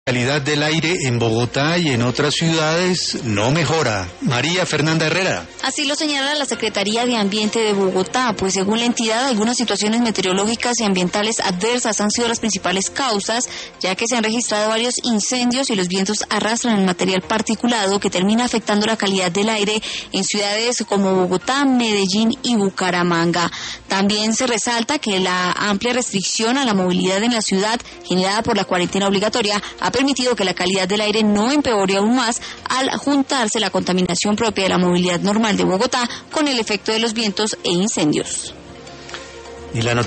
La calidad del aire en Bogotá y en otras ciudades no mejora. María Fernanda Herrera. Así lo señala la Secretaría de Ambiente de Bogotá, pues según la entidad, algunas situaciones meteorológicas y ambientales adversas han sido las principales causas, ya que se han registrado varios incendios y los vientos arrastran el material particulado que termina afectando la calidad del aire en ciudades como Bogotá, Medellín y Bucaramanga. También se resalta que la amplia restricción a la movilidad en la ciudad generada por la cuarentena obligatoria ha permitido que la calidad del aire no empeore aún más al juntarse la contaminación propia de la movilidad normal de Bogotá con el efecto de los vientos e incendios. Y la